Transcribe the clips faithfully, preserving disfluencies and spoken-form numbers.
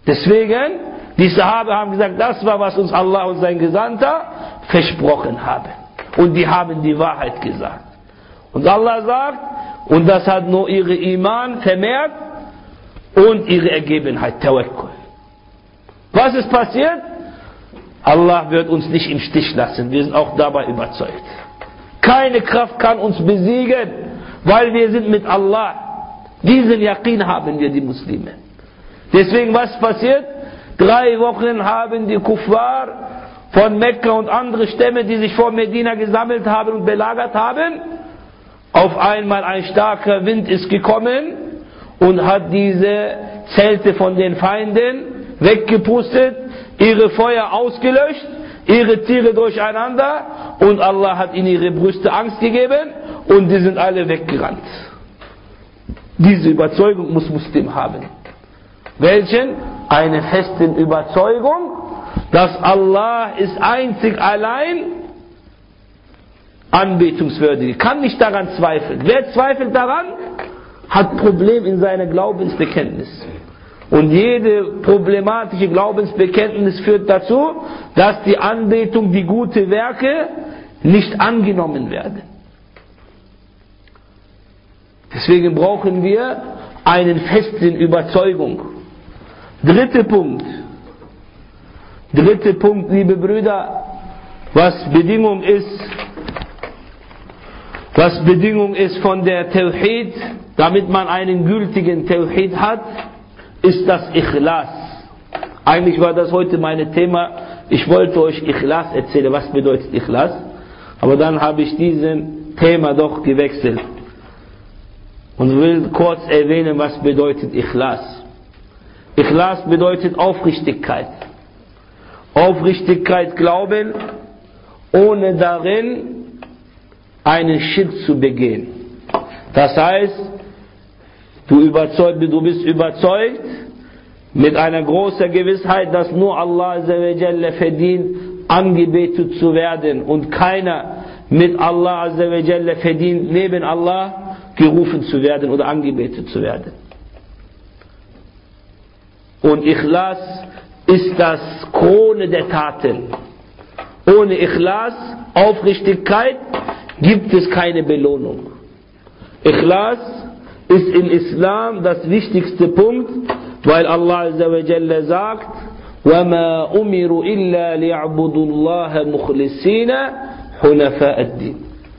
Deswegen, die Sahabe haben gesagt, das war, was uns Allah und sein Gesandter versprochen haben. Und die haben die Wahrheit gesagt. Und Allah sagt, und das hat nur ihre Iman vermehrt und ihre Ergebenheit, Tawakkul. Was ist passiert? Allah wird uns nicht im Stich lassen. Wir sind auch dabei überzeugt. Keine Kraft kann uns besiegen, weil wir sind mit Allah. Diesen Yaqin haben wir, die Muslime. Deswegen, was passiert? Drei Wochen haben die Kuffar von Mekka und andere Stämme, die sich vor Medina gesammelt haben und belagert haben, auf einmal ein starker Wind ist gekommen und hat diese Zelte von den Feinden weggepustet, ihre Feuer ausgelöscht, ihre Tiere durcheinander, und Allah hat in ihre Brüste Angst gegeben und die sind alle weggerannt. Diese Überzeugung muss Muslim haben. Welchen? Eine feste Überzeugung, dass Allah ist einzig allein anbetungswürdig. Kann nicht daran zweifeln. Wer zweifelt daran, hat Problem in seiner Glaubensbekenntnis. Und jede problematische Glaubensbekenntnis führt dazu, dass die Anbetung, die guten Werke nicht angenommen werden. Deswegen brauchen wir einen festen Überzeugung. Dritter Punkt. Dritter Punkt, liebe Brüder, was Bedingung ist, was Bedingung ist von der Tawhid, damit man einen gültigen Tawhid hat, ist das Ikhlas. Eigentlich war das heute mein Thema. Ich wollte euch Ikhlas erzählen, was bedeutet Ikhlas. Aber dann habe ich diesen Thema doch gewechselt. Und will kurz erwähnen, was bedeutet Ikhlas. Ikhlas bedeutet Aufrichtigkeit. Aufrichtigkeit glauben, ohne darin einen Schirk zu begehen. Das heißt, du, überzeugt, du bist überzeugt mit einer großen Gewissheit, dass nur Allah verdient, angebetet zu werden, und keiner mit Allah verdient, neben Allah gerufen zu werden oder angebetet zu werden. Und Ikhlas ist das Krone der Taten. Ohne Ikhlas, Aufrichtigkeit, gibt es keine Belohnung. Ikhlas ist im Islam das wichtigste Punkt, weil Allah Azza wa Jalla sagt, وَمَا أُمِرُوا إِلَّا لِيَعْبُدُوا اللَّهَ مُخْلِصِينَ حُنَفَاءَ الدِّينِ.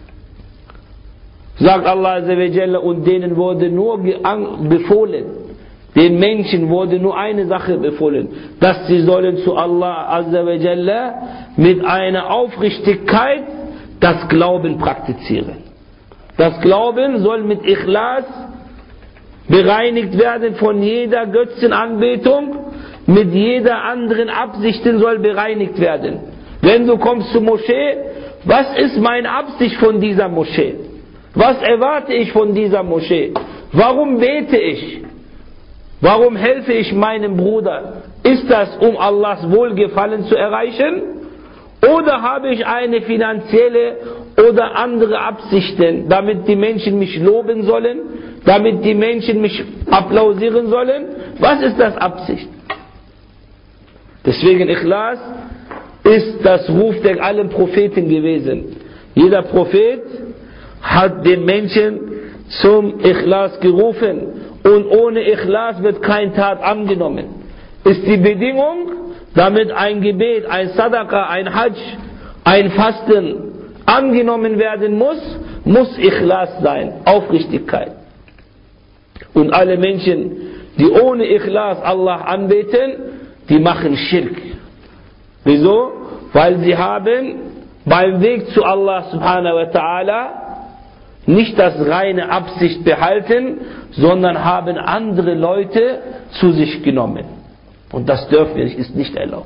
Sagt Allah Azza wa Jalla, und denen wurde nur befohlen, den Menschen wurde nur eine Sache befohlen, dass sie sollen zu Allah Azza wa Jalla mit einer Aufrichtigkeit das Glauben praktizieren. Das Glauben soll mit Ikhlas bereinigt werden von jeder Götzenanbetung, mit jeder anderen Absichten soll bereinigt werden. Wenn du kommst zur Moschee, was ist meine Absicht von dieser Moschee? Was erwarte ich von dieser Moschee? Warum bete ich? Warum helfe ich meinem Bruder? Ist das, um Allahs Wohlgefallen zu erreichen? Oder habe ich eine finanzielle oder andere Absichten, damit die Menschen mich loben sollen, damit die Menschen mich applaudieren sollen? Was ist das Absicht? Deswegen Ikhlas ist das Ruf der allen Propheten gewesen. Jeder Prophet hat den Menschen zum Ikhlas gerufen, und ohne Ikhlas wird kein Tat angenommen. Ist die Bedingung, damit ein Gebet, ein Sadaqa, ein Hajj, ein Fasten angenommen werden muss, muss Ikhlas sein, Aufrichtigkeit. Und alle Menschen, die ohne Ikhlas Allah anbeten, die machen Schirk. Wieso? Weil sie haben beim Weg zu Allah subhanahu wa ta'ala nicht das reine Absicht behalten, sondern haben andere Leute zu sich genommen. Und das dürfen wir nicht, ist nicht erlaubt.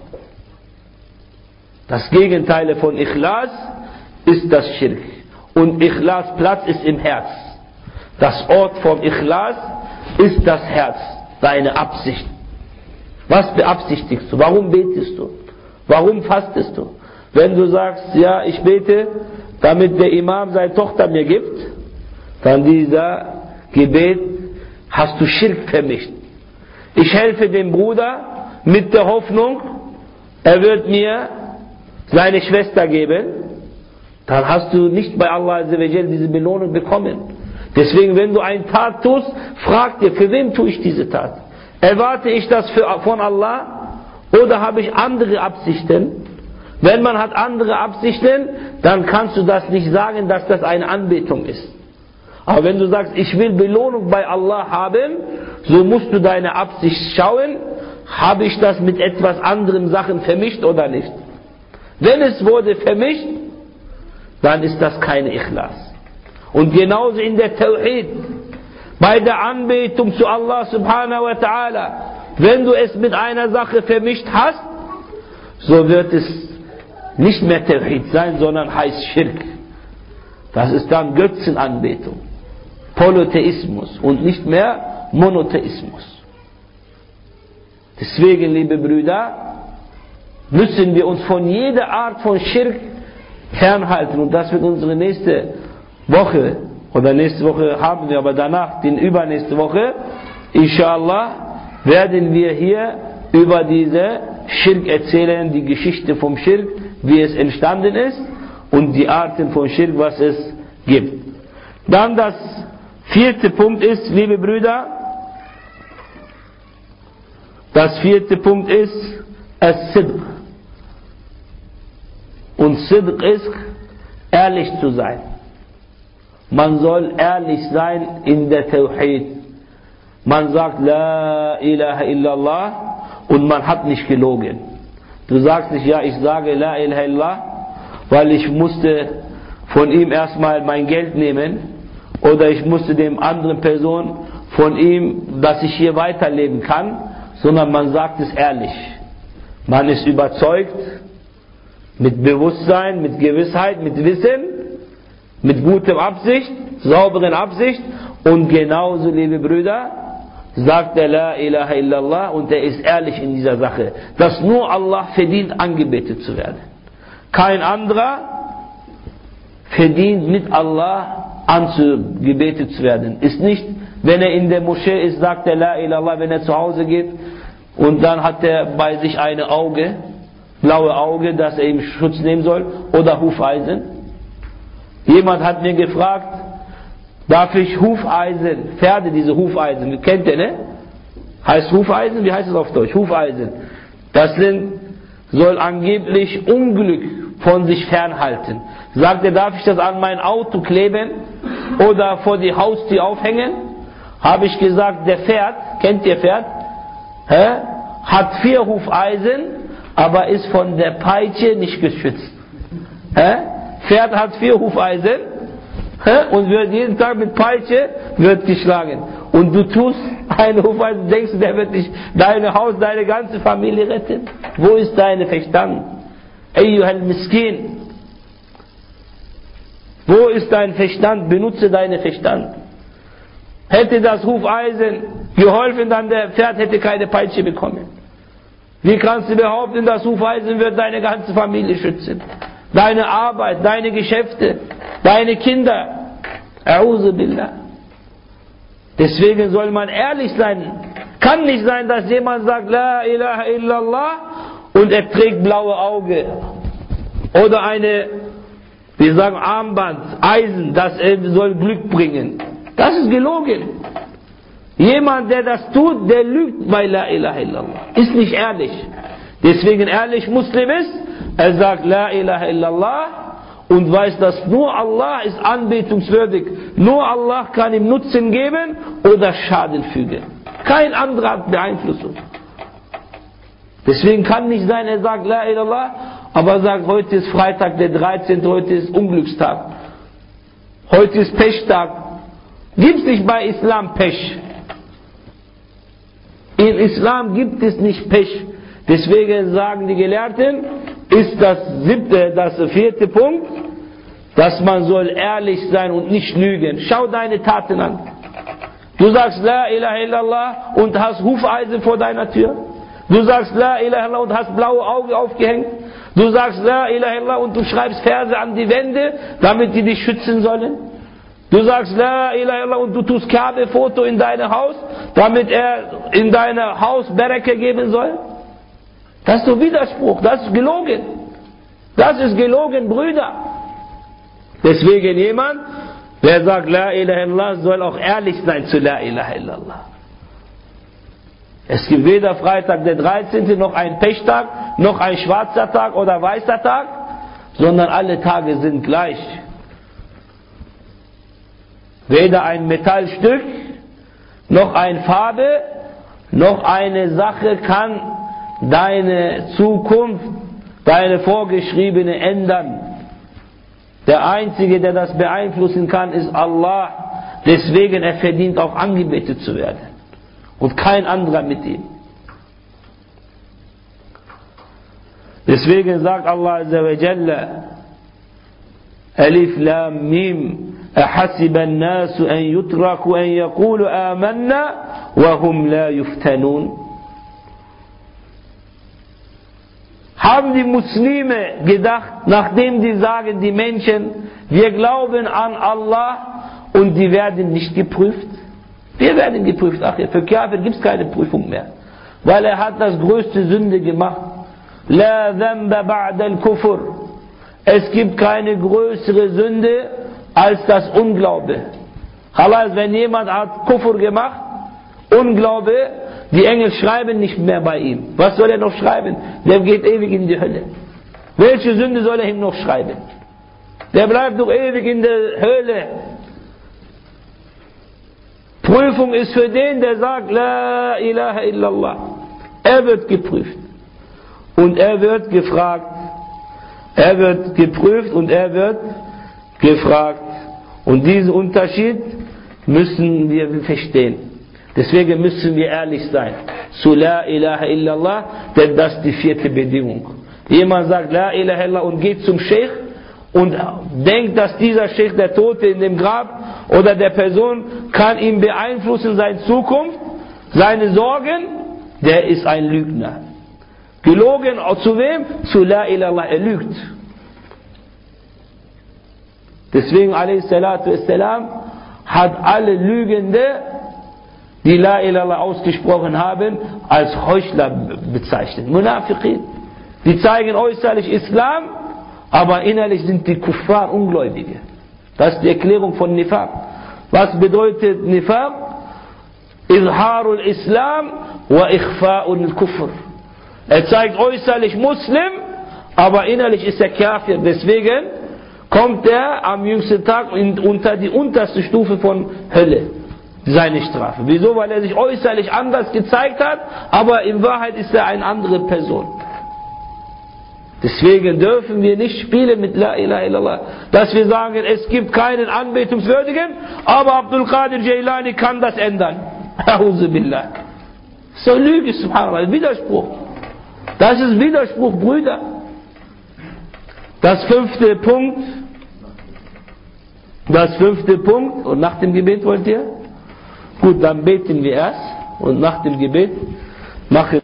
Das Gegenteil von Ikhlas ist das Schirk. Und Ikhlas Platz ist im Herz. Das Ort vom Ikhlas ist das Herz, deine Absicht. Was beabsichtigst du? Warum betest du? Warum fastest du? Wenn du sagst, ja, ich bete, damit der Imam seine Tochter mir gibt, dann dieser Gebet hast du Schirk vermischt. Ich helfe dem Bruder, mit der Hoffnung, er wird mir seine Schwester geben, dann hast du nicht bei Allah diese Belohnung bekommen. Deswegen, wenn du eine Tat tust, frag dir, für wen tue ich diese Tat? Erwarte ich das für, von Allah oder habe ich andere Absichten? Wenn man hat andere Absichten, dann kannst du das nicht sagen, dass das eine Anbetung ist. Aber wenn du sagst, ich will Belohnung bei Allah haben, so musst du deine Absicht schauen, habe ich das mit etwas anderen Sachen vermischt oder nicht? Wenn es wurde vermischt, dann ist das keine Ikhlas. Und genauso in der Tawhid, bei der Anbetung zu Allah subhanahu wa ta'ala, wenn du es mit einer Sache vermischt hast, so wird es nicht mehr Tawhid sein, sondern heißt Schirk. Das ist dann Götzenanbetung, Polytheismus und nicht mehr Monotheismus. Deswegen, liebe Brüder, müssen wir uns von jeder Art von Schirk fernhalten. Und das wird unsere nächste Woche, oder nächste Woche haben wir, aber danach, die übernächste Woche, inshallah, werden wir hier über diese Schirk erzählen, die Geschichte vom Schirk, wie es entstanden ist und die Arten von Schirk, was es gibt. Dann das vierte Punkt ist, liebe Brüder, das vierte Punkt ist As-Sidq. Und Sidq ist, ehrlich zu sein. Man soll ehrlich sein in der Tawhid. Man sagt La ilaha illallah und man hat nicht gelogen. Du sagst nicht, ja, ich sage La ilaha illallah, weil ich musste von ihm erstmal mein Geld nehmen oder ich musste dem anderen Person von ihm, dass ich hier weiterleben kann, sondern man sagt es ehrlich. Man ist überzeugt, mit Bewusstsein, mit Gewissheit, mit Wissen, mit gutem Absicht, sauberen Absicht und genauso, liebe Brüder, sagt er La ilaha illallah und er ist ehrlich in dieser Sache, dass nur Allah verdient, angebetet zu werden. Kein anderer verdient mit Allah angebetet zu werden. Ist nicht, wenn er in der Moschee ist, sagt er La ilaha illallah, wenn er zu Hause geht und dann hat er bei sich eine Auge, blaue Auge, dass er ihm Schutz nehmen soll, oder Hufeisen. Jemand hat mir gefragt, darf ich Hufeisen, Pferde, diese Hufeisen, kennt ihr, ne? Heißt Hufeisen, wie heißt es auf Deutsch? Hufeisen. Das sind, soll angeblich Unglück von sich fernhalten. Sagt er, darf ich das an mein Auto kleben oder vor die Haustür aufhängen? Habe ich gesagt, der Pferd, kennt ihr Pferd? Hä? Hat vier Hufeisen, aber ist von der Peitsche nicht geschützt. Hä? Pferd hat vier Hufeisen, hä? Und wird jeden Tag mit Peitsche wird geschlagen. Und du tust eine Hufeisen, denkst du, der wird dich, dein Haus, deine ganze Familie retten? Wo ist dein Verstand? Ayyuhal Miskin. Wo ist dein Verstand? Benutze deinen Verstand. Hätte das Hufeisen geholfen, dann der Pferd hätte keine Peitsche bekommen. Wie kannst du behaupten, das Hufeisen wird deine ganze Familie schützen? Deine Arbeit, deine Geschäfte, deine Kinder. A'udhu billah. Deswegen soll man ehrlich sein. Kann nicht sein, dass jemand sagt La ilaha illallah und er trägt blaue Auge. Oder eine, wir sagen Armband, Eisen, das soll Glück bringen. Das ist gelogen. Jemand, der das tut, der lügt bei La ilaha illallah. Ist nicht ehrlich. Deswegen ehrlich Muslim ist, er sagt La ilaha illallah und weiß, dass nur Allah ist anbetungswürdig. Nur Allah kann ihm Nutzen geben oder Schaden fügen. Kein anderer hat Beeinflussung. Deswegen kann nicht sein, er sagt La ilaha illallah, aber sagt, heute ist Freitag der dreizehnte, heute ist Unglückstag. Heute ist Pechtag. Gibt es nicht bei Islam Pech? In Islam gibt es nicht Pech. Deswegen sagen die Gelehrten, ist das siebte, das vierte Punkt, dass man soll ehrlich sein und nicht lügen. Schau deine Taten an. Du sagst La ilaha illallah und hast Hufeisen vor deiner Tür. Du sagst La ilaha illallah und hast blaue Augen aufgehängt. Du sagst La ilaha illallah und du schreibst Verse an die Wände, damit die dich schützen sollen. Du sagst La ilaha illallah und du tust Kabe-Foto in dein Haus, damit er in dein Haus Bereke geben soll. Das ist doch Widerspruch, das ist gelogen. Das ist gelogen, Brüder. Deswegen jemand, wer sagt La ilaha illallah, soll auch ehrlich sein zu La ilaha illallah. Es gibt weder Freitag der dreizehnte noch ein Pechtag, noch ein schwarzer Tag oder weißer Tag, sondern alle Tage sind gleich. Weder ein Metallstück, noch eine Farbe, noch eine Sache kann deine Zukunft, deine vorgeschriebene ändern. Der Einzige, der das beeinflussen kann, ist Allah. Deswegen er verdient auch angebetet zu werden. Und kein anderer mit ihm. Deswegen sagt Allah Azza wa Jalla, Alif Lam Mim, أحسب الناس أن يتركوا أن يقولوا آمنا وهم لا يفتنون. Haben die Muslime gedacht, nachdem die sagen, die Menschen, wir glauben an Allah und die werden nicht geprüft? Wir werden geprüft. Ach ja, für Kafir gibt es keine Prüfung mehr. Weil er hat das größte Sünde gemacht. La dhanba ba'da al-kufr. Es gibt keine größere Sünde als das Unglaube. Allah, wenn jemand hat Kufr gemacht, Unglaube, die Engel schreiben nicht mehr bei ihm. Was soll er noch schreiben? Der geht ewig in die Hölle. Welche Sünde soll er ihm noch schreiben? Der bleibt doch ewig in der Hölle. Prüfung ist für den, der sagt, La ilaha illallah. Er wird geprüft. Und er wird gefragt. Er wird geprüft und er wird gefragt. Und diesen Unterschied müssen wir verstehen. Deswegen müssen wir ehrlich sein. Zu La ilaha illallah, denn das ist die vierte Bedingung. Jemand sagt La ilaha illallah und geht zum Sheikh und denkt, dass dieser Sheikh, der Tote in dem Grab oder der Person, kann ihn beeinflussen, seine Zukunft, seine Sorgen, der ist ein Lügner. Gelogen zu wem? Zu La ilaha illallah, er lügt. Deswegen a.s. hat alle Lügende, die La ilaha illallah ausgesprochen haben, als Heuchler bezeichnet. Munafiqin. Die zeigen äußerlich Islam, aber innerlich sind die Kuffar Ungläubige. Das ist die Erklärung von Nifaq. Was bedeutet Nifaq? Izharul Islam wa Ikhfa'ul Kufr. Er zeigt äußerlich Muslim, aber innerlich ist er Kafir. Deswegen kommt er am jüngsten Tag in, unter die unterste Stufe von Hölle. Seine Strafe. Wieso? Weil er sich äußerlich anders gezeigt hat, aber in Wahrheit ist er eine andere Person. Deswegen dürfen wir nicht spielen mit La ilaha illallah. Dass wir sagen, es gibt keinen Anbetungswürdigen, aber Abdul Qadir Jailani kann das ändern. A'udhu billah. So Lüge, subhanallah, Widerspruch. Das ist Widerspruch, Brüder. Das fünfte Punkt, das fünfte Punkt, und nach dem Gebet wollt ihr? Gut, dann beten wir erst, und nach dem Gebet machen.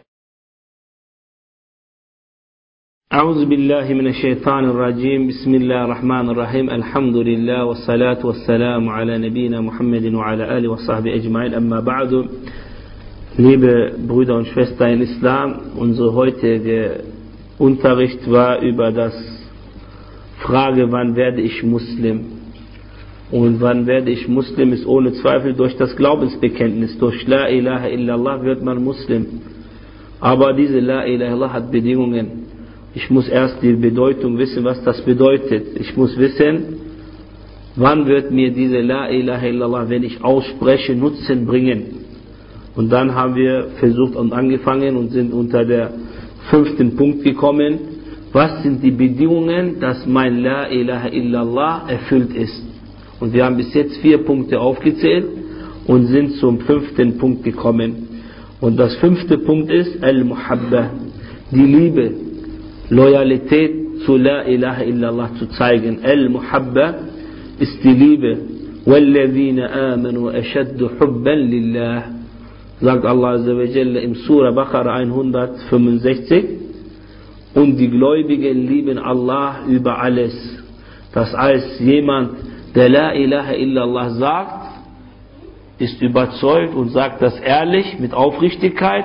أعوذ بالله من الشيطان الرجيم بسم الله الرحمن الرحيم الحمد لله والصلاة والسلام على نبينا محمد وعلى آله وصحبه أجمعين أما بعد. Liebe Brüder und Schwestern in Islam, unser heutiger Unterricht war über das Frage, wann werde ich Muslim? Und wann werde ich Muslim ist ohne Zweifel durch das Glaubensbekenntnis, durch La ilaha illallah wird man Muslim. Aber diese La ilaha illallah hat Bedingungen. Ich muss erst die Bedeutung wissen, was das bedeutet. Ich muss wissen, wann wird mir diese La ilaha illallah, wenn ich ausspreche, Nutzen bringen. Und dann haben wir versucht und angefangen und sind unter der fünften Punkt gekommen. Was sind die Bedingungen, dass mein La ilaha illallah erfüllt ist? Und wir haben bis jetzt vier Punkte aufgezählt und sind zum fünften Punkt gekommen. Und das fünfte Punkt ist Al-Muhabba, die Liebe, Loyalität zu La ilaha illallah zu zeigen. Al-Muhabba ist die Liebe. وَالَّذِينَ آمَنُوا أَشَدُّ حُبًّا لِلَّهِ, sagt Allah Azza wa Jalla im Surah Baqarah hundertfünfundsechzig. Und die Gläubigen lieben Allah über alles. Das heißt, jemand, der La ilaha illallah sagt, ist überzeugt und sagt das ehrlich, mit Aufrichtigkeit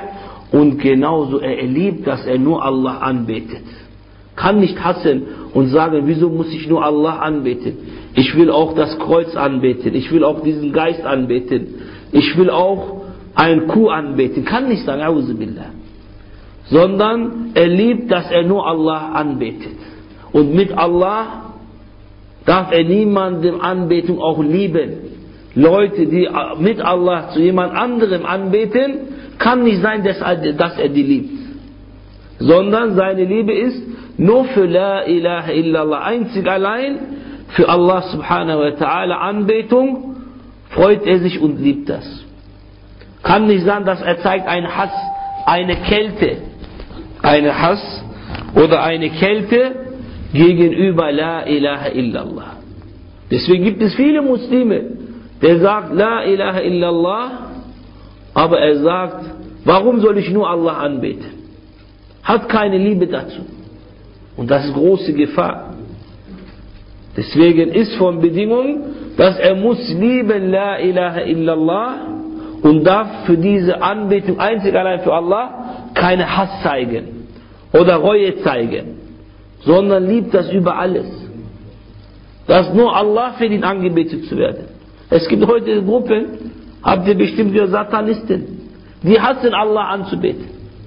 Und genauso, er liebt, dass er nur Allah anbetet. Kann nicht hassen und sagen, wieso muss ich nur Allah anbeten? Ich will auch das Kreuz anbeten. Ich will auch diesen Geist anbeten. Ich will auch ein Kuh anbeten. Kann nicht sagen, Auzubillah. Sondern er liebt, dass er nur Allah anbetet. Und mit Allah darf er niemandem Anbetung auch lieben. Leute, die mit Allah zu jemand anderem anbeten, kann nicht sein, dass er die liebt. Sondern seine Liebe ist nur für La ilaha illallah, einzig allein für Allah subhanahu wa ta'ala Anbetung, freut er sich und liebt das. Kann nicht sein, dass er zeigt einen Hass, eine Kälte, eine Hass oder eine Kälte gegenüber La ilaha illallah. Deswegen gibt es viele Muslime, der sagt La ilaha illallah, aber er sagt, warum soll ich nur Allah anbeten? Hat keine Liebe dazu. Und das ist große Gefahr. Deswegen ist von Bedingung, dass er muss lieben La ilaha illallah und darf für diese Anbetung einzig allein für Allah keine Hass zeigen oder Reue zeigen, sondern liebt das über alles. Dass nur Allah für ihn angebetet zu werden. Es gibt heute Gruppen, habt ihr bestimmt gehört, Satanisten, die hassen Allah anzubeten.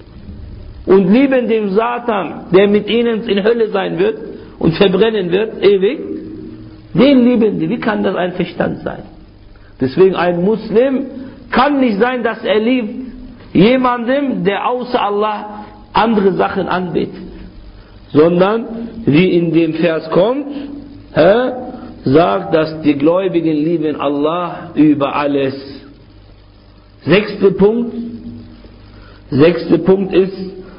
Und lieben den Satan, der mit ihnen in Hölle sein wird und verbrennen wird, ewig, den lieben die. Wie kann das ein Verstand sein? Deswegen ein Muslim kann nicht sein, dass er liebt jemandem, der außer Allah andere Sachen anbetet. Sondern, wie in dem Vers kommt, hä, sagt, dass die Gläubigen lieben Allah über alles. Sechster Punkt. Sechster Punkt ist,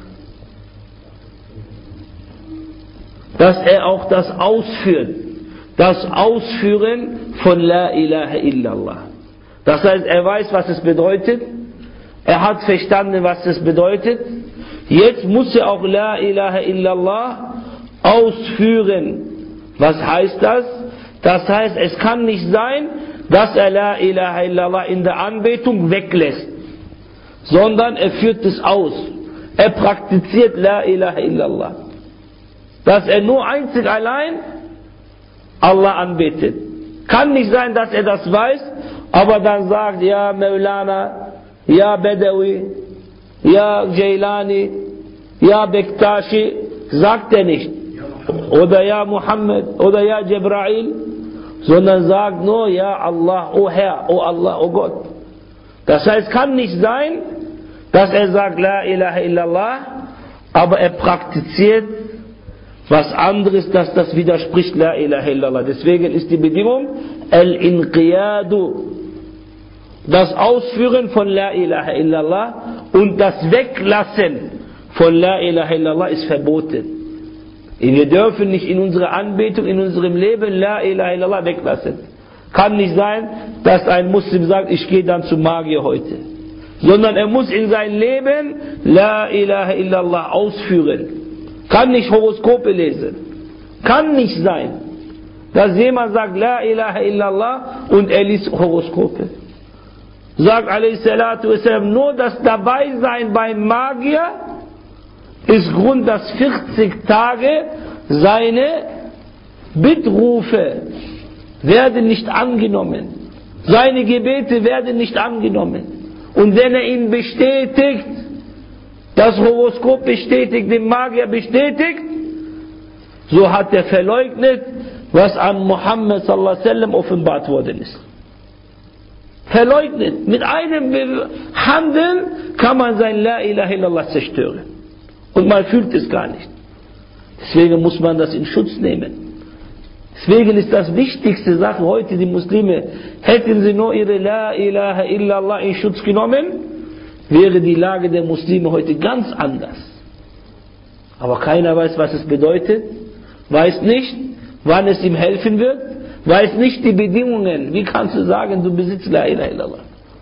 dass er auch das Ausführen, das Ausführen von La ilaha illallah. Das heißt, er weiß, was es bedeutet. Er hat verstanden, was es bedeutet. Jetzt muss er auch La ilaha illallah ausführen. Was heißt das? Das heißt, es kann nicht sein, dass er La ilaha illallah in der Anbetung weglässt, sondern er führt es aus. Er praktiziert La ilaha illallah. Dass er nur einzig allein Allah anbetet. Kann nicht sein, dass er das weiß, aber dann sagt, ja Mevlana, ja Bedawi, ja Jailani, ja Bektashi, sagt er nicht. Oder ja Muhammad, oder ja Jibrail, sondern sagt nur, ja Allah, oh Herr, oh Allah, oh Gott. Das heißt, kann nicht sein, dass er sagt, La ilaha illallah, aber er praktiziert was anderes, dass das widerspricht La ilaha illallah. Deswegen ist die Bedingung Al-Inqiyadu, das Ausführen von La ilaha illallah und das Weglassen von La ilaha illallah ist verboten. Wir dürfen nicht in unserer Anbetung, in unserem Leben La ilaha illallah weglassen. Kann nicht sein, dass ein Muslim sagt, ich gehe dann zum Magier heute. Sondern er muss in sein Leben La ilaha illallah ausführen. Kann nicht Horoskope lesen. Kann nicht sein, dass jemand sagt La ilaha illallah und er liest Horoskope. Sagt alaihi salatu wassalam, nur das Dabeisein beim Magier ist Grund, dass vierzig Tage seine Bittrufe werden nicht angenommen. Seine Gebete werden nicht angenommen. Und wenn er ihn bestätigt, das Horoskop bestätigt, den Magier bestätigt, so hat er verleugnet, was an Muhammad sallallahu alaihi wasallam offenbart worden ist. Verleugnet. Mit einem Handeln kann man sein La ilaha illallah zerstören. Und man fühlt es gar nicht. Deswegen muss man das in Schutz nehmen. Deswegen ist das wichtigste Sache heute, die Muslime, hätten sie nur ihre La ilaha illallah in Schutz genommen, wäre die Lage der Muslime heute ganz anders. Aber keiner weiß, was es bedeutet, weiß nicht, wann es ihm helfen wird, weiß nicht die Bedingungen. Wie kannst du sagen, du besitzt La ilaha illallah?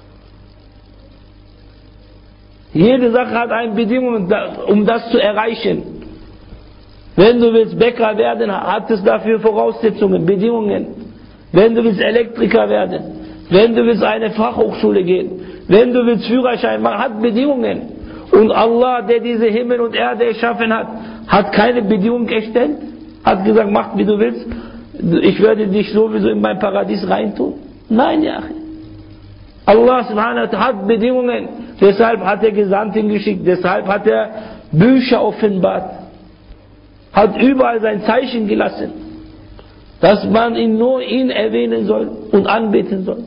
Jede Sache hat eine Bedingung, um das zu erreichen. Wenn du willst Bäcker werden, hat es dafür Voraussetzungen, Bedingungen. Wenn du willst Elektriker werden, wenn du willst eine Fachhochschule gehen, wenn du willst Führerschein machen, hat Bedingungen. Und Allah, der diese Himmel und Erde erschaffen hat, hat keine Bedingung gestellt, hat gesagt, mach wie du willst, ich werde dich sowieso in mein Paradies reintun. Nein, ja. Allah subhanahu wa ta'ala hat Bedingungen, deshalb hat er Gesandten geschickt, deshalb hat er Bücher offenbart, hat überall sein Zeichen gelassen, dass man ihn nur ihn erwähnen soll und anbeten soll.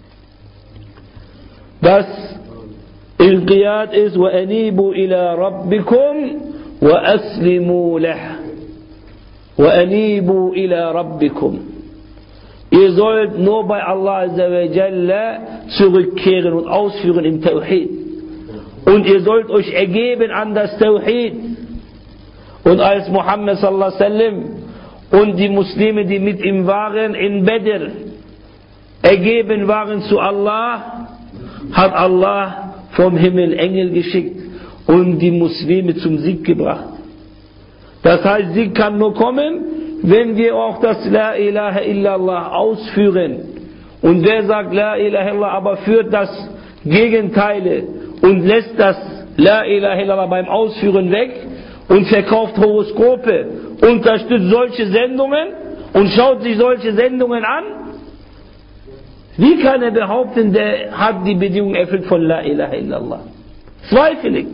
Das Inqiyad ist, وَأَنِيبُوا إِلَى رَبِّكُمْ وَأَسْلِمُوا لَهُ وَأَنِيبُوا إِلَى رَبِّكُمْ. Ihr sollt nur bei Allah Azza wa Jalla zurückkehren und ausführen im Tawhid. Und ihr sollt euch ergeben an das Tawhid. Und als Muhammad sallallahu alaihi wasallam und die Muslime, die mit ihm waren, in Badr ergeben waren zu Allah, hat Allah vom Himmel Engel geschickt und die Muslime zum Sieg gebracht. Das heißt, Sieg kann nur kommen, wenn wir auch das La ilaha illallah ausführen. Und wer sagt La ilaha illallah, aber führt das Gegenteile und lässt das La ilaha illallah beim Ausführen weg und verkauft Horoskope, unterstützt solche Sendungen und schaut sich solche Sendungen an, wie kann er behaupten, der hat die Bedingung erfüllt von La ilaha illallah? Zweifelig.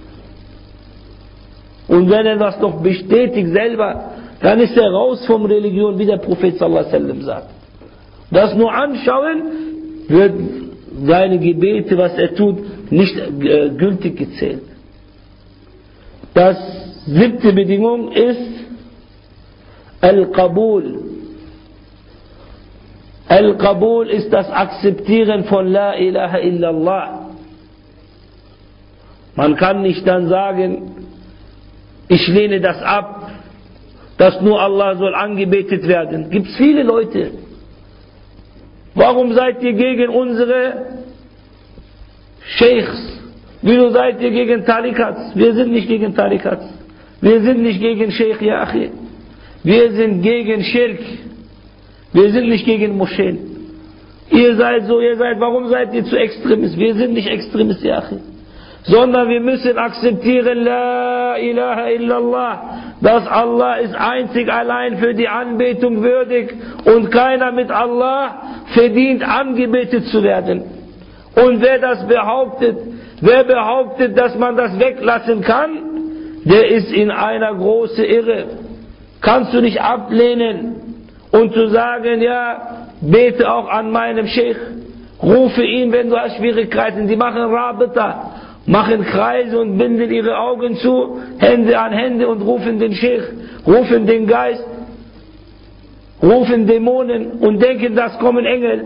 Und wenn er das noch bestätigt selber, dann ist er raus vom Religion, wie der Prophet sallallahu alaihi wasallam sagt. Das nur anschauen, wird seine Gebete, was er tut, nicht äh, gültig gezählt. Das siebte Bedingung ist Al-Qabul. Al-Qabul ist das Akzeptieren von La ilaha illallah. Man kann nicht dann sagen, ich lehne das ab, dass nur Allah soll angebetet werden. Gibt es viele Leute. Warum seid ihr gegen unsere Sheikhs? Wieso seid ihr gegen Tarikats? Wir sind nicht gegen Tarikats. Wir sind nicht gegen Sheikh, ya Achi. Wir sind gegen Schirk. Wir sind nicht gegen Moscheen. Ihr seid so, ihr seid, warum seid ihr zu Extremist? Wir sind nicht Extremist, ya Achi. Sondern wir müssen akzeptieren, La ilaha illallah, dass Allah ist einzig allein für die Anbetung würdig und keiner mit Allah verdient, angebetet zu werden. Und wer das behauptet, wer behauptet, dass man das weglassen kann, der ist in einer großen Irre. Kannst du nicht ablehnen und zu sagen, ja, bete auch an meinem Sheikh, rufe ihn, wenn du hast Schwierigkeiten, die machen Rabita, machen Kreise und binden ihre Augen zu, Hände an Hände und rufen den Sheikh, rufen den Geist, rufen Dämonen und denken, das kommen Engel.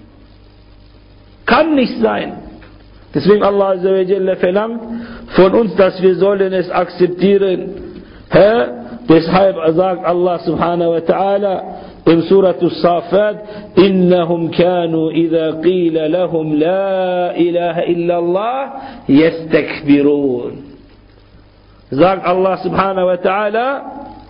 Kann nicht sein. Deswegen Allah Azza wa Jalla verlangt von uns, dass wir sollen es akzeptieren. Hä? Deshalb sagt Allah subhanahu wa ta'ala im Surat As-Safat, innahum kanu idha qila lahum la ilaha illallah yastakbirun. Sagt Allah subhanahu wa ta'ala,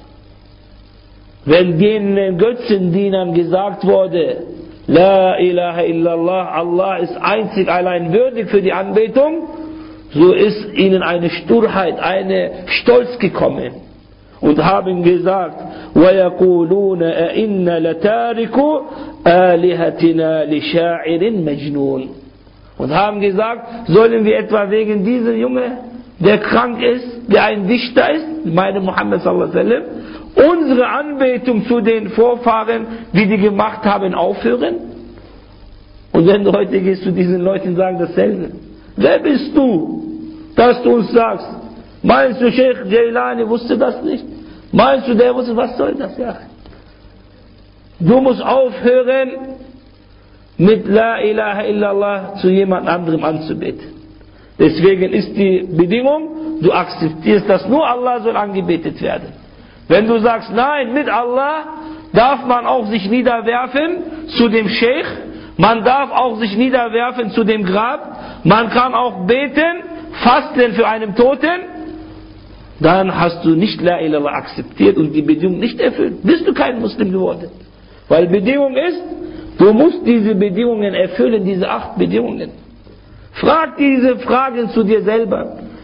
wenn den Götzendienern gesagt wurde, La ilaha illallah, Allah ist einzig allein würdig für die Anbetung, so ist ihnen eine Sturheit, eine Stolz gekommen und haben gesagt, وَيَقُولُونَ أَإِنَّ لَتَارِكُ آلِهَتِنَا لِشَاعِرٍ مَجْنُونَ. Und haben gesagt, sollen wir etwa wegen dieser Junge, der krank ist, der ein Dichter ist, meine Muhammad sallallahu alaihi wasallam, unsere Anbetung zu den Vorfahren, die die gemacht haben, aufhören? Und wenn du heute gehst zu diesen Leuten, sagen dasselbe. Wer bist du, dass du uns sagst? Meinst du, Sheikh Jailani wusste das nicht? Meinst du, der wusste, was soll das? Ja. Du musst aufhören, mit La ilaha illallah zu jemand anderem anzubeten. Deswegen ist die Bedingung, du akzeptierst, dass nur Allah soll angebetet werden. Wenn du sagst, nein, mit Allah darf man auch sich niederwerfen zu dem Sheikh, man darf auch sich niederwerfen zu dem Grab, man kann auch beten, fasten für einen Toten, dann hast du nicht La ilaha akzeptiert und die Bedingung nicht erfüllt. Bist du kein Muslim geworden. Weil Bedingung ist, du musst diese Bedingungen erfüllen, diese acht Bedingungen. Frag diese Fragen zu dir selber.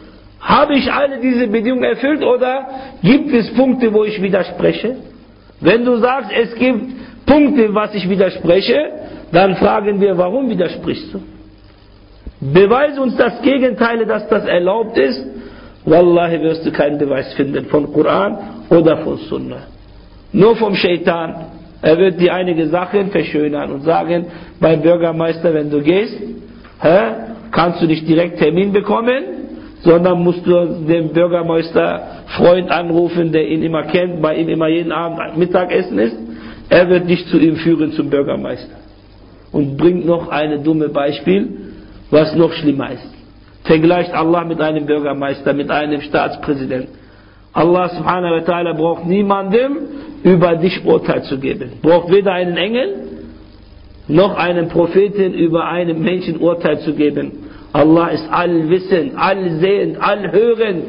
Habe ich alle diese Bedingungen erfüllt oder gibt es Punkte, wo ich widerspreche? Wenn du sagst, es gibt Punkte, was ich widerspreche, dann fragen wir, warum widersprichst du? Beweise uns das Gegenteil, dass das erlaubt ist. Wallahi wirst du keinen Beweis finden von Koran oder von Sunnah. Nur vom Shaitan. Er wird dir einige Sachen verschönern und sagen, beim Bürgermeister, wenn du gehst, hä, kannst du nicht direkt Termin bekommen, sondern musst du den Bürgermeister Freund anrufen, der ihn immer kennt, bei ihm immer jeden Abend Mittagessen ist. Er wird dich zu ihm führen, zum Bürgermeister. Und bringt noch ein dummes Beispiel, was noch schlimmer ist. Vergleicht Allah mit einem Bürgermeister, mit einem Staatspräsidenten. Allah subhanahu wa ta'ala braucht niemandem über dich Urteil zu geben. Braucht weder einen Engel, noch einen Propheten über einen Menschen Urteil zu geben. Allah ist allwissend, allsehend, allhörend.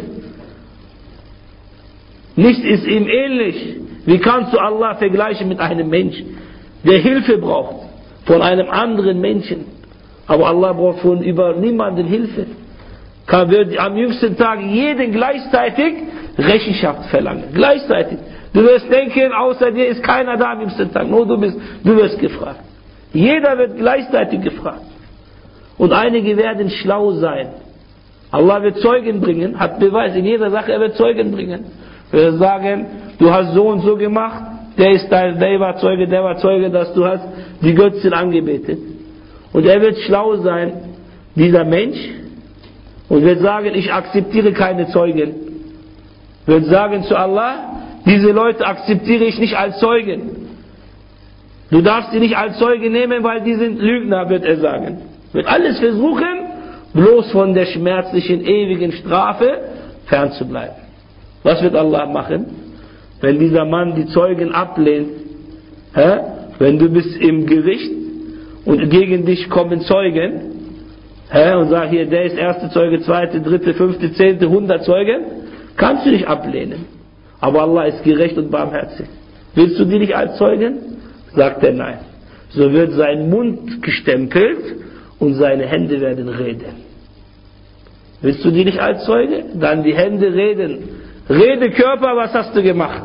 Nichts ist ihm ähnlich. Wie kannst du Allah vergleichen mit einem Menschen, der Hilfe braucht von einem anderen Menschen? Aber Allah braucht von über niemanden Hilfe. Kann wird am jüngsten Tag jeden gleichzeitig Rechenschaft verlangen. Gleichzeitig. Du wirst denken, außer dir ist keiner da am jüngsten Tag. Nur du bist, du wirst gefragt. Jeder wird gleichzeitig gefragt. Und einige werden schlau sein. Allah wird Zeugen bringen, hat Beweis in jeder Sache, er wird Zeugen bringen. Er wird sagen, du hast so und so gemacht, der ist dein, der war Zeuge, der war Zeuge, dass du hast die Götzen angebetet. Und er wird schlau sein, dieser Mensch, und wird sagen, ich akzeptiere keine Zeugen. Wird sagen zu Allah, diese Leute akzeptiere ich nicht als Zeugen. Du darfst sie nicht als Zeuge nehmen, weil die sind Lügner, wird er sagen. Wird alles versuchen, bloß von der schmerzlichen, ewigen Strafe fernzubleiben. Was wird Allah machen, wenn dieser Mann die Zeugen ablehnt? Hä? Wenn du bist im Gericht und gegen dich kommen Zeugen, hä? Und sag hier, der ist erste Zeuge, zweite, dritte, fünfte, zehnte, hundert Zeugen, kannst du nicht ablehnen. Aber Allah ist gerecht und barmherzig. Willst du die nicht als Zeugen? Sagt er nein. So wird sein Mund gestempelt und seine Hände werden reden. Willst du die nicht als Zeuge? Dann die Hände reden. Rede Körper, was hast du gemacht?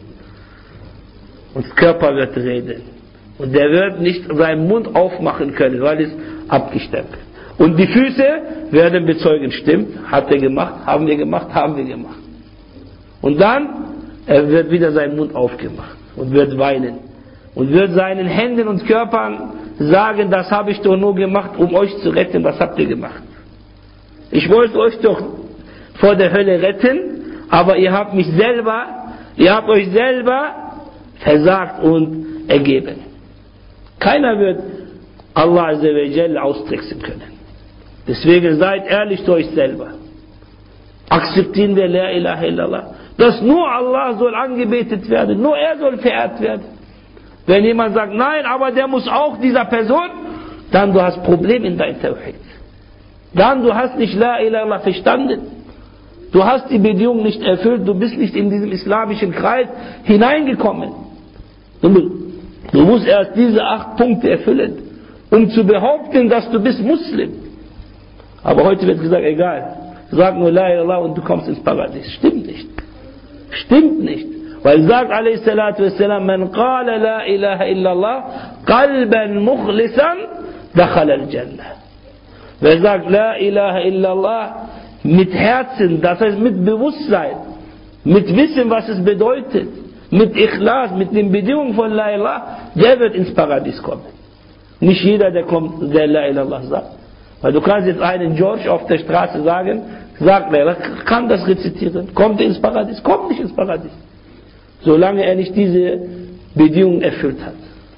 Und Körper wird reden. Und der wird nicht seinen Mund aufmachen können, weil es abgestempelt. Und die Füße werden bezeugen, stimmt, hat er gemacht, haben wir gemacht, haben wir gemacht. Und dann, er wird wieder seinen Mund aufgemacht und wird weinen. Und wird seinen Händen und Körpern sagen, das habe ich doch nur gemacht, um euch zu retten, was habt ihr gemacht? Ich wollte euch doch vor der Hölle retten, aber ihr habt mich selber, ihr habt euch selber versagt und ergeben. Keiner wird Allah Azza wa Jalla austricksen können. Deswegen seid ehrlich zu euch selber. Akzeptieren wir La ilaha illallah. Dass nur Allah soll angebetet werden, nur er soll verehrt werden. Wenn jemand sagt, nein, aber der muss auch dieser Person, dann du hast Problem in dein Tawhid. Dann du hast nicht La ilaha illallah verstanden. Du hast die Bedingungen nicht erfüllt, du bist nicht in diesem islamischen Kreis hineingekommen. Du, du musst erst diese acht Punkte erfüllen, um zu behaupten, dass du bist Muslim. Aber heute wird gesagt, egal, sag nur La ilaha illallah und du kommst ins Paradies. Stimmt nicht. Stimmt nicht. Weil sagt alayhi salatu wassalam, man qala la ilaha illallah qalban mukhlisan dakhala al-Jannah. Wer sagt la ilaha illallah mit Herzen, das heißt mit Bewusstsein, mit Wissen, was es bedeutet, mit Ikhlas, mit den Bedingungen von la ilaha, der wird ins Paradies kommen. Nicht jeder, der kommt, der la ilaha illallah sagt. Weil du kannst jetzt einen George auf der Straße sagen, sagt la ilaha, kann das rezitieren, kommt er ins Paradies, kommt nicht ins Paradies. Solange er nicht diese Bedingungen erfüllt hat.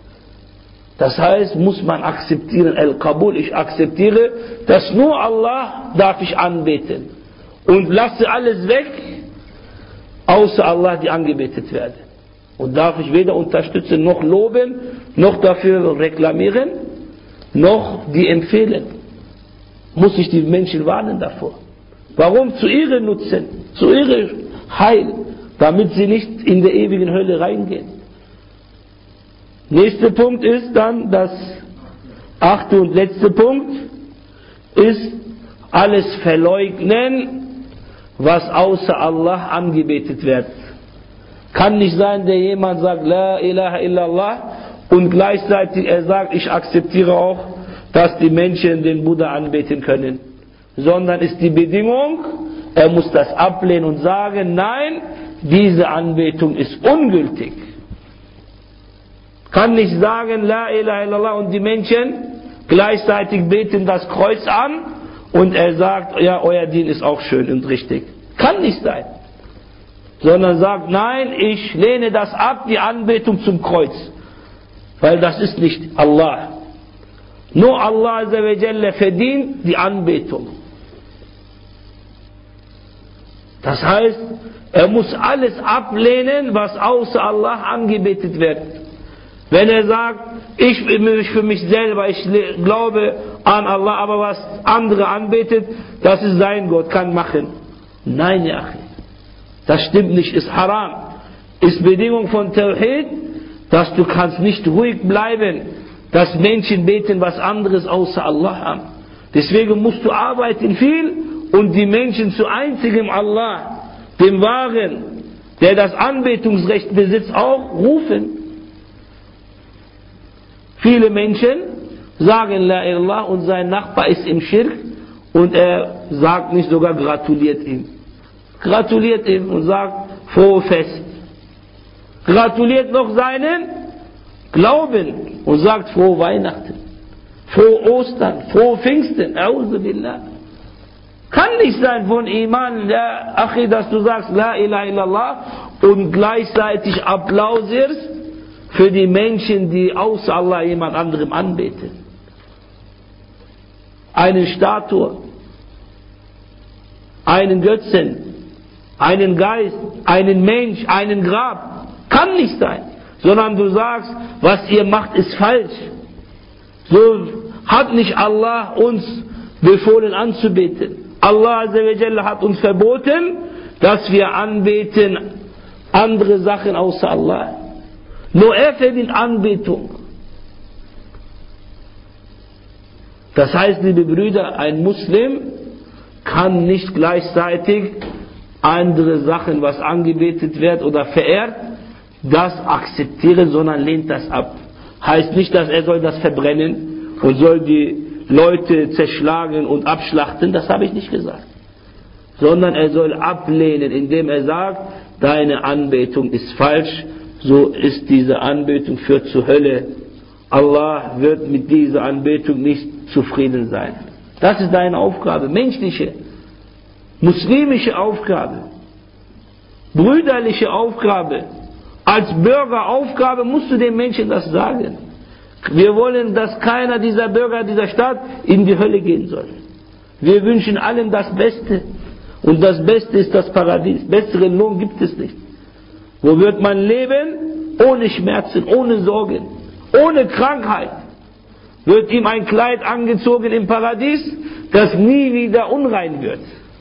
Das heißt, muss man akzeptieren, Al-Qabul, ich akzeptiere, dass nur Allah darf ich anbeten. Und lasse alles weg, außer Allah, die angebetet werden. Und darf ich weder unterstützen, noch loben, noch dafür reklamieren, noch die empfehlen. Muss ich die Menschen warnen davor. Warum? Zu ihrem Nutzen, zu ihrem Heil. Damit sie nicht in der ewigen Hölle reingehen. Nächster Punkt ist dann, das achte und letzte Punkt ist, alles verleugnen, was außer Allah angebetet wird. Kann nicht sein, der jemand sagt, La ilaha illallah, und gleichzeitig er sagt, ich akzeptiere auch, dass die Menschen den Buddha anbeten können. Sondern ist die Bedingung, er muss das ablehnen und sagen, nein, diese Anbetung ist ungültig. Kann nicht sagen, La ilaha illallah, und die Menschen gleichzeitig beten das Kreuz an und er sagt, ja, euer Dien ist auch schön und richtig. Kann nicht sein. Sondern sagt, nein, ich lehne das ab, die Anbetung zum Kreuz. Weil das ist nicht Allah. Nur Allah Azza wa Jalla verdient die Anbetung. Das heißt, er muss alles ablehnen, was außer Allah angebetet wird. Wenn er sagt, ich für mich selber, ich glaube an Allah, aber was andere anbetet, das ist sein Gott, kann machen. Nein, ja, das stimmt nicht, ist haram. Ist Bedingung von Tawhid, dass du kannst nicht ruhig bleiben, dass Menschen beten was anderes außer Allah an. Deswegen musst du arbeiten viel und die Menschen zu einzigem Allah, dem Wahren, der das Anbetungsrecht besitzt, auch rufen. Viele Menschen sagen La ilaha und sein Nachbar ist im Schirk und er sagt nicht, sogar gratuliert ihm. Gratuliert ihm und sagt frohe Fest. Gratuliert noch seinen Glauben und sagt frohe Weihnachten, frohe Ostern, frohe Pfingsten. A'udhu billah. Kann nicht sein von Iman, ja, Achi, dass du sagst La ilaha illallah und gleichzeitig applausierst für die Menschen, die außer Allah jemand anderem anbeten. Eine Statue, einen Götzen, einen Geist, einen Mensch, einen Grab. Kann nicht sein. Sondern du sagst, was ihr macht, ist falsch. So hat nicht Allah uns befohlen anzubeten. Allah Azza wa Jalla hat uns verboten, dass wir anbeten andere Sachen außer Allah. Nur er verdient Anbetung. Das heißt, liebe Brüder, ein Muslim kann nicht gleichzeitig andere Sachen, was angebetet wird oder verehrt, das akzeptieren, sondern lehnt das ab. Heißt nicht, dass er soll das verbrennen und soll die Leute zerschlagen und abschlachten, das habe ich nicht gesagt. Sondern er soll ablehnen, indem er sagt, deine Anbetung ist falsch, so ist diese Anbetung führt zur Hölle. Allah wird mit dieser Anbetung nicht zufrieden sein. Das ist deine Aufgabe, menschliche, muslimische Aufgabe, brüderliche Aufgabe. Als Bürgeraufgabe musst du den Menschen das sagen. Wir wollen, dass keiner dieser Bürger dieser Stadt in die Hölle gehen soll. Wir wünschen allen das Beste. Und das Beste ist das Paradies. Besseren Lohn gibt es nicht. Wo wird man leben? Ohne Schmerzen, ohne Sorgen, ohne Krankheit. Wird ihm ein Kleid angezogen im Paradies, das nie wieder unrein wird.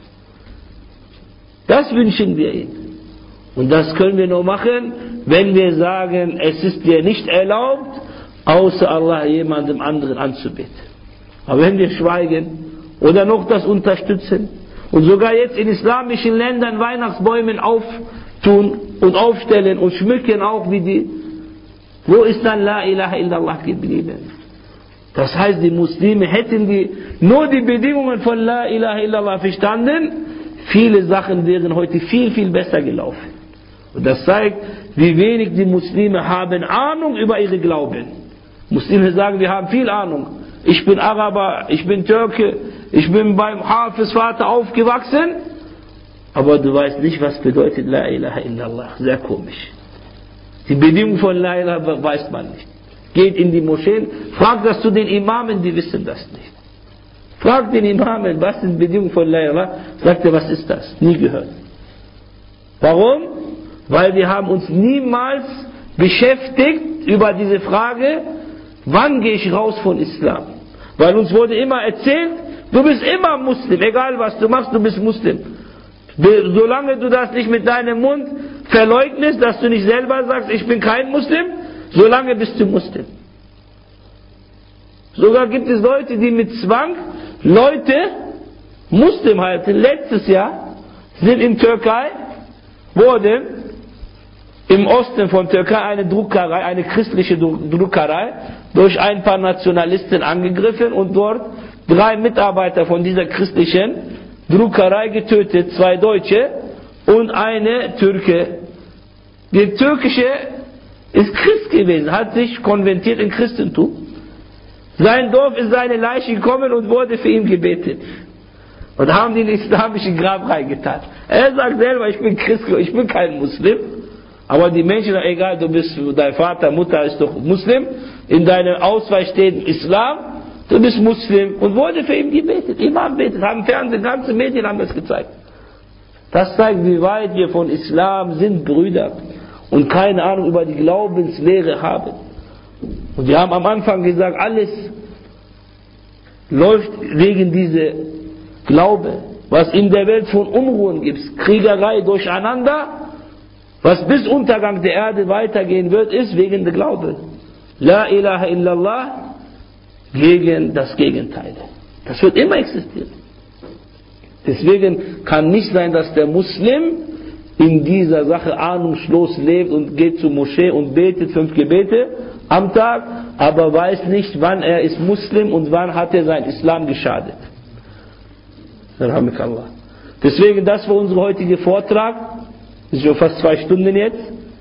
Das wünschen wir ihm. Und das können wir nur machen, wenn wir sagen, es ist dir nicht erlaubt, außer Allah jemandem anderen anzubeten. Aber wenn wir schweigen oder noch das unterstützen und sogar jetzt in islamischen Ländern Weihnachtsbäume auftun und aufstellen und schmücken auch wie die, wo ist dann La ilaha illallah geblieben? Das heißt, die Muslime hätten die, nur die Bedingungen von La ilaha illallah verstanden, viele Sachen wären heute viel, viel besser gelaufen. Und das zeigt, wie wenig die Muslime haben Ahnung über ihre Glauben. Muslime sagen, wir haben viel Ahnung. Ich bin Araber, ich bin Türke, ich bin beim Hafiz-Vater aufgewachsen, aber du weißt nicht, was bedeutet La ilaha illallah. Sehr komisch. Die Bedingung von La ilaha weiß man nicht. Geht in die Moscheen, fragt das zu den Imamen, die wissen das nicht. Fragt den Imamen, was ist die Bedingung von La ilaha, sagt er, was ist das? Nie gehört. Warum? Weil wir haben uns niemals beschäftigt über diese Frage, wann gehe ich raus von Islam? Weil uns wurde immer erzählt, du bist immer Muslim, egal was du machst, du bist Muslim. Solange du das nicht mit deinem Mund verleugnest, dass du nicht selber sagst, ich bin kein Muslim, solange bist du Muslim. Sogar gibt es Leute, die mit Zwang Leute Muslim halten. Letztes Jahr sind in Türkei, wurden im Osten von Türkei eine Druckerei, eine christliche Druckerei, durch ein paar Nationalisten angegriffen und dort drei Mitarbeiter von dieser christlichen Druckerei getötet, zwei Deutsche und eine Türke. Der türkische ist Christ gewesen, hat sich konvertiert in Christentum. Sein Dorf ist seine Leiche gekommen und wurde für ihn gebetet. Und haben den islamischen Grab reingetan. Er sagt selber, ich bin Christ, ich bin kein Muslim. Aber die Menschen sagen, egal, du bist, dein Vater, Mutter ist doch Muslim. In deinem Ausweis steht Islam. Du bist Muslim. Und wurde für ihn gebetet. Imam betet. Haben Fernsehen, ganze Medien haben das gezeigt. Das zeigt, wie weit wir von Islam sind, Brüder. Und keine Ahnung über die Glaubenslehre haben. Und wir haben am Anfang gesagt, alles läuft wegen dieser Glaube. Was in der Welt von Unruhen gibt, Kriegerei, Durcheinander, was bis Untergang der Erde weitergehen wird, ist wegen der Glaube. La ilaha illallah gegen das Gegenteil. Das wird immer existieren. Deswegen kann nicht sein, dass der Muslim in dieser Sache ahnungslos lebt und geht zur Moschee und betet fünf Gebete am Tag, aber weiß nicht, wann er ist Muslim und wann hat er sein Islam geschadet. Deswegen, das war unser heutiger Vortrag, ist schon fast zwei Stunden jetzt,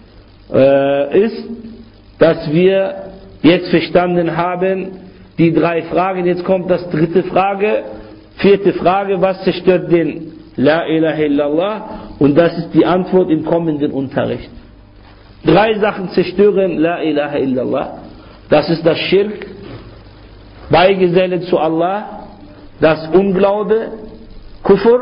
äh, ist, dass wir jetzt verstanden haben, die drei Fragen, jetzt kommt das dritte Frage, vierte Frage, was zerstört den La ilaha illallah? Und das ist die Antwort im kommenden Unterricht. Drei Sachen zerstören La ilaha illallah. Das ist das Schirk, Beigesellen zu Allah, das Unglaube, Kufr,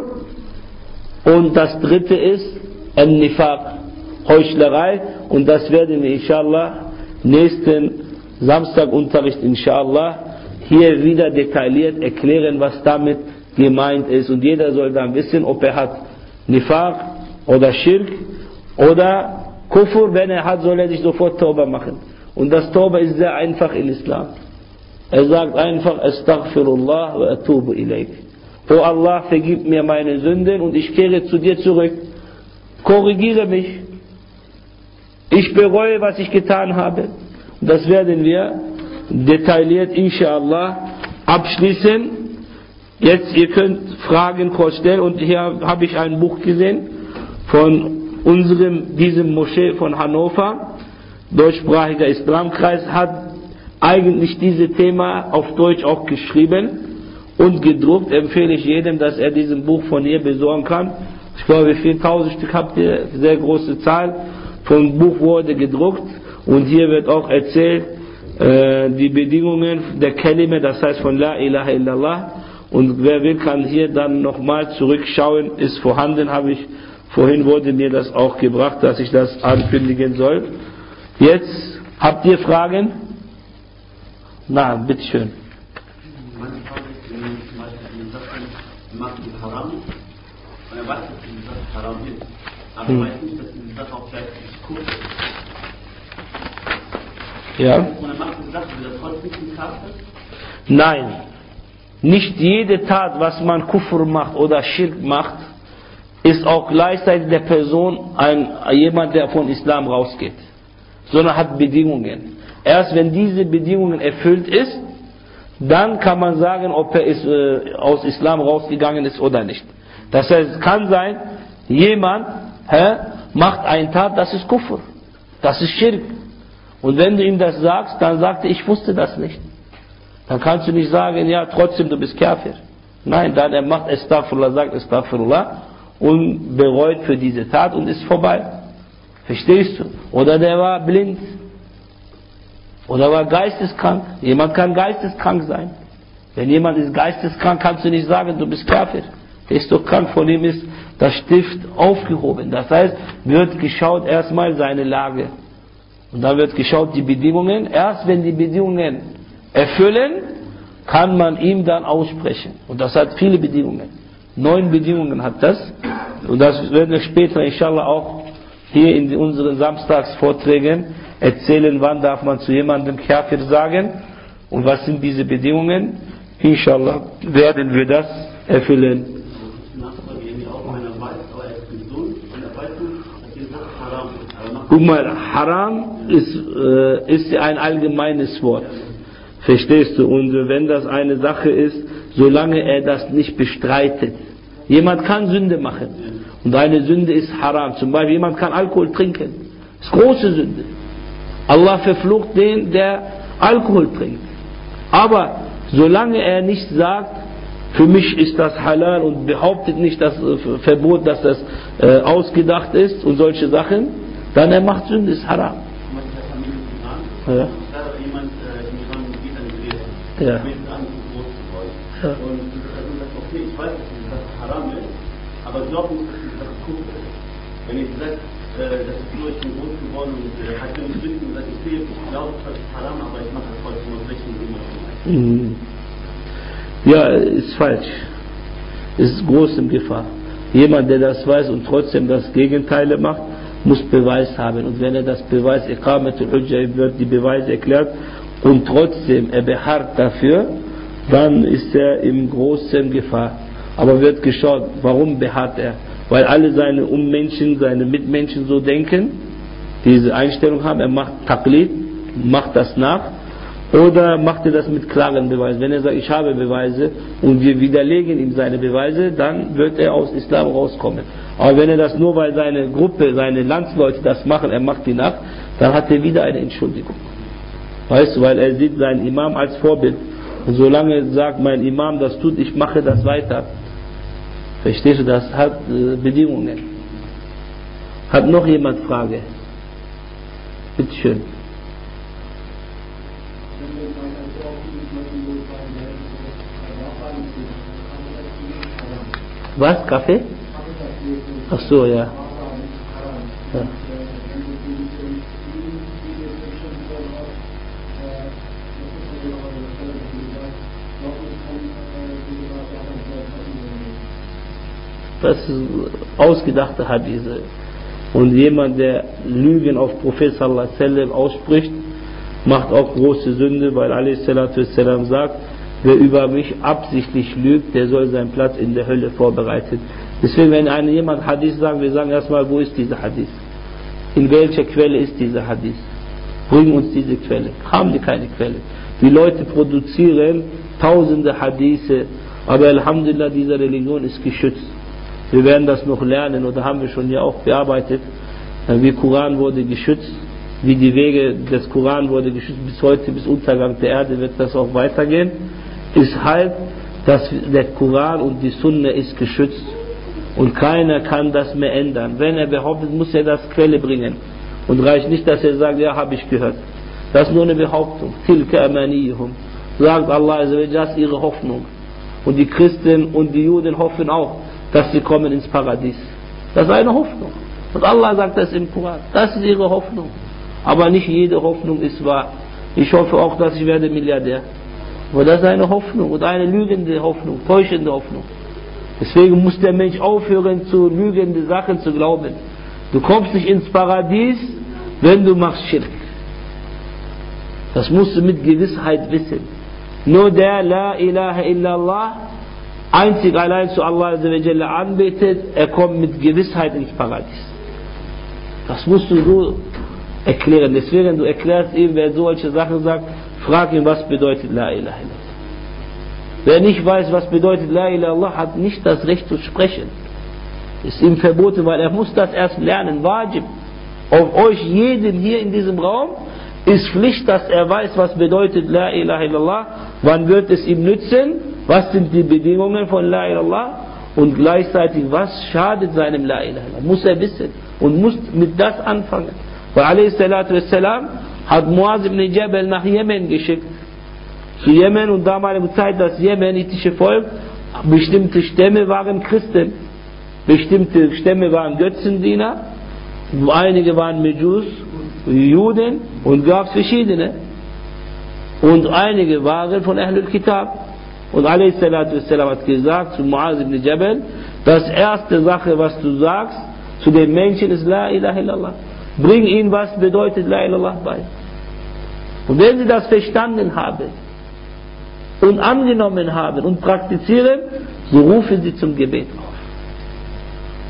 und das dritte ist An-Nifaq, Heuchlerei, und das werden wir inshallah nächsten Samstagunterricht inshallah hier wieder detailliert erklären, was damit gemeint ist, und jeder soll dann wissen, ob er hat Nifaq oder Schirk oder Kufr. Wenn er hat, soll er sich sofort Tauba machen, und das Tauba ist sehr einfach in Islam. Er sagt einfach Astaghfirullah wa atubu ilayk. O Allah, vergib mir meine Sünden und ich kehre zu dir zurück. Korrigiere mich. Ich bereue, was ich getan habe. Das werden wir detailliert inshallah abschließen. Jetzt, ihr könnt Fragen kurz stellen, und hier habe ich ein Buch gesehen von unserem, diesem Moschee von Hannover, deutschsprachiger Islamkreis, hat eigentlich dieses Thema auf Deutsch auch geschrieben und gedruckt. Empfehle ich jedem, dass er diesen Buch von ihr besorgen kann. Ich glaube, viertausend Stück habt ihr, sehr große Zahl von Buch wurde gedruckt, und hier wird auch erzählt, äh, die Bedingungen der Kalime, das heißt von La ilaha illallah, und wer will, kann hier dann nochmal zurückschauen, ist vorhanden, habe ich, vorhin wurde mir das auch gebracht, dass ich das ankündigen soll. Jetzt, habt ihr Fragen? Na, bitteschön. Meine Frage ist, wenn man zum Beispiel eine Sache macht, die haram ist, und er weiß, dass diese Sache haram ist, aber hm. weiß nicht, dass diese Sache auch gleichzeitig gut ist. Ja. Und er macht diese Sache, will er trotzdem nicht Kafir? Nein. Nicht jede Tat, was man Kufr macht oder Schirk macht, ist auch gleichzeitig der Person ein, jemand, der von Islam rausgeht, sondern hat Bedingungen. Erst wenn diese Bedingungen erfüllt ist, dann kann man sagen, ob er ist, äh, aus Islam rausgegangen ist oder nicht. Das heißt, es kann sein, jemand hä, macht eine Tat, das ist Kufr, das ist Schirk. Und wenn du ihm das sagst, dann sagt er, ich wusste das nicht. Dann kannst du nicht sagen, ja, trotzdem, du bist Kafir. Nein, dann er macht Astaghfirullah, sagt Astaghfirullah und bereut für diese Tat und ist vorbei. Verstehst du? Oder der war blind. Oder war geisteskrank. Jemand kann geisteskrank sein. Wenn jemand ist geisteskrank, kannst du nicht sagen, du bist Kafir. Der ist doch krank, von ihm ist das Stift aufgehoben. Das heißt, wird geschaut erstmal seine Lage. Und dann wird geschaut die Bedingungen. Erst wenn die Bedingungen erfüllen, kann man ihm dann aussprechen. Und das hat viele Bedingungen. Neun Bedingungen hat das. Und das werden wir später inshallah auch hier in unseren Samstagsvorträgen erzählen, wann darf man zu jemandem Kafir sagen und was sind diese Bedingungen. Inshallah werden wir das erfüllen. Nachfrage, wenn auch einer weiß, aber Sache haram ist. Aber macht Guck mal, Haram ist, äh, ist ein allgemeines Wort. Verstehst du? Und wenn das eine Sache ist, solange er das nicht bestreitet. Jemand kann Sünde machen. Und eine Sünde ist Haram. Zum Beispiel, jemand kann Alkohol trinken. Das ist große Sünde. Allah verflucht den, der Alkohol trinkt. Aber solange er nicht sagt, für mich ist das halal und behauptet nicht das Verbot, dass das äh, ausgedacht ist und solche Sachen, dann er macht Sünde, ist haram. Ja. Da jemand im Iran geht an die Lehre. Ja. Mit an groß zu wollen. Ja. Und also sagt, okay, ich weiß, dass diese Sache haram ist, aber glaub nicht, dass diese Sache gut ist. Wenn ich sage, äh, das ist nur, ich bin groß geworden und äh, hat mir nicht wissen und sagt, okay, ich glaube, das ist haram, aber ich mache das heute nur richtig und immer. Ja, ist falsch. Ist große Gefahr. Jemand, der das weiß und trotzdem das Gegenteil macht, muss Beweis haben. Und wenn er das Beweis, Iqamatul Hujja, wird die Beweise erklärt und trotzdem er beharrt dafür, dann ist er in großen Gefahr. Aber wird geschaut, warum beharrt er? Weil alle seine Ummenschen, seine Mitmenschen so denken, diese Einstellung haben, er macht Taqlid, macht das nach. Oder macht er das mit klaren Beweisen? Wenn er sagt, ich habe Beweise und wir widerlegen ihm seine Beweise, dann wird er aus Islam rauskommen. Aber wenn er das nur, weil seine Gruppe, seine Landsleute das machen, er macht die nach, dann hat er wieder eine Entschuldigung. Weißt du, weil er sieht seinen Imam als Vorbild. Und solange er sagt, mein Imam das tut, ich mache das weiter. Verstehst du, das hat äh, Bedingungen. Hat noch jemand Frage? Bitte schön. Was? Kaffee? Ach so, ja. Ja. Das ist ausgedachte Hadithe. Und jemand, der Lügen auf Prophet sallallahu alaihi wasallam ausspricht, macht auch große Sünde, weil alaihi salatu wassalam sagt, wer über mich absichtlich lügt, der soll seinen Platz in der Hölle vorbereiten. Deswegen, wenn einem jemand Hadith sagt, wir sagen erstmal, wo ist dieser Hadith? In welcher Quelle ist dieser Hadith? Bring uns diese Quelle. Haben die keine Quelle? Die Leute produzieren tausende Hadithe, aber Alhamdulillah, diese Religion ist geschützt. Wir werden das noch lernen, oder haben wir schon hier auch bearbeitet, wie Koran wurde geschützt, wie die Wege des Koran wurde geschützt, bis heute, bis Untergang der Erde wird das auch weitergehen, ist halt, dass der Koran und die Sunna ist geschützt und keiner kann das mehr ändern. Wenn er behauptet, muss er das Quelle bringen und reicht nicht, dass er sagt, ja, habe ich gehört. Das ist nur eine Behauptung. Tilka amaniyuhum. Sagt Allah, das ist ihre Hoffnung. Und die Christen und die Juden hoffen auch, dass sie kommen ins Paradies. Das ist eine Hoffnung. Und Allah sagt das im Koran. Das ist ihre Hoffnung. Aber nicht jede Hoffnung ist wahr. Ich hoffe auch, dass ich werde Milliardär. Aber das ist eine Hoffnung und eine lügende Hoffnung, täuschende Hoffnung. Deswegen muss der Mensch aufhören, zu lügende Sachen zu glauben. Du kommst nicht ins Paradies, wenn du machst Schirk. Das musst du mit Gewissheit wissen. Nur der La ilaha illallah einzig allein zu Allah anbetet, er kommt mit Gewissheit ins Paradies. Das musst du so erklären. Deswegen, du erklärst ihm, wer solche Sachen sagt, frag ihn, was bedeutet La ilaha illallah. Wer nicht weiß, was bedeutet La ilaha illallah, hat nicht das Recht zu sprechen. Ist ihm verboten, weil er muss das erst lernen. Wajib. Auf euch jedem hier in diesem Raum ist Pflicht, dass er weiß, was bedeutet La ilaha illallah. Wann wird es ihm nützen? Was sind die Bedingungen von La ilaha illallah? Und gleichzeitig, was schadet seinem La ilaha illallah? Muss er wissen. Und muss mit das anfangen. Weil alaihi salatu wassalam hat Muaz ibn Jabal nach Jemen geschickt. Zu Jemen und damalige Zeit, das jemenitische Volk, bestimmte Stämme waren Christen. Bestimmte Stämme waren Götzendiener. Einige waren Medjus, Juden und gab es verschiedene. Und einige waren von Ahlul Kitab. Und alaihi salatu wassalam hat gesagt zu Muaz ibn Jabal, das erste Sache, was du sagst zu den Menschen ist La ilaha illallah. Bring ihnen, was bedeutet La ilaha illallah bei. Und wenn sie das verstanden haben und angenommen haben und praktizieren, so rufen sie zum Gebet auf.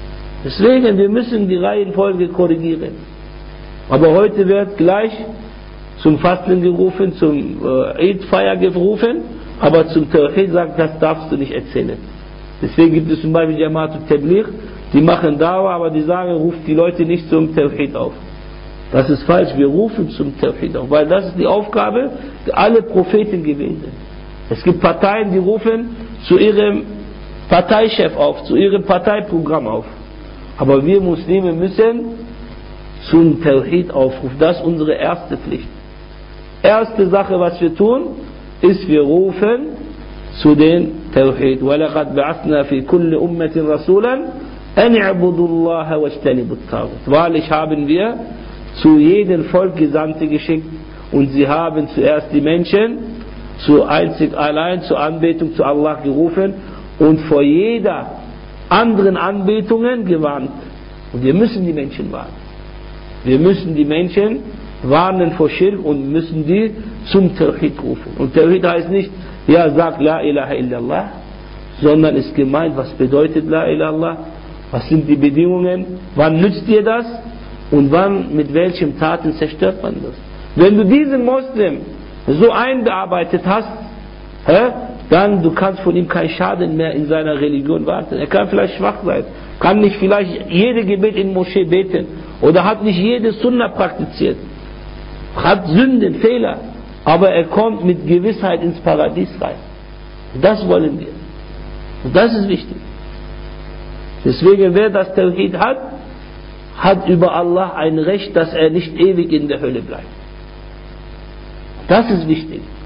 Deswegen, wir müssen die Reihenfolge korrigieren. Aber heute wird gleich zum Fasten gerufen, zum äh, Eid-Feier gerufen, aber zum Tawhid sagt, das darfst du nicht erzählen. Deswegen gibt es zum Beispiel Jamaat al-Tabligh, die machen Dawa, aber die sagen, ruft die Leute nicht zum Tawhid auf. Das ist falsch, wir rufen zum Tawhid auf, weil das ist die Aufgabe, die alle Propheten gewesen sind. Es gibt Parteien, die rufen zu ihrem Parteichef auf, zu ihrem Parteiprogramm auf. Aber wir Muslime müssen zum Tawhid aufrufen. Das ist unsere erste Pflicht. Erste Sache, was wir tun, ist, wir rufen zu den Tawhid. وَلَقَدْ بَعَثْنَا فِي كُلِّ أُمَّةٍ رَسُولًا أَنْ اعْبُدُوا اللَّهَ وَاجْتَنِبُوا الطَّاغُوتَ. Wahrlich haben wir zu jedem Volk Gesandte geschickt und sie haben zuerst die Menschen zu einzig allein zur Anbetung zu Allah gerufen und vor jeder anderen Anbetungen gewarnt. Und wir müssen die Menschen warnen. Wir müssen die Menschen warnen vor Schirk und müssen die zum Tawhid rufen. Und Tawhid heißt nicht, ja, sag La ilaha illallah, sondern ist gemeint, was bedeutet La ilaha illallah, was sind die Bedingungen, wann nützt dir das und wann, mit welchen Taten zerstört man das. Wenn du diesen Muslim so einbearbeitet hast, hä, dann du kannst von ihm keinen Schaden mehr in seiner Religion warten. Er kann vielleicht schwach sein, kann nicht vielleicht jede Gebet in Moschee beten oder hat nicht jede Sunna praktiziert, hat Sünden, Fehler, aber er kommt mit Gewissheit ins Paradies rein. Das wollen wir. Und das ist wichtig. Deswegen, wer das Tawhid hat, hat über Allah ein Recht, dass er nicht ewig in der Hölle bleibt. Das ist wichtig.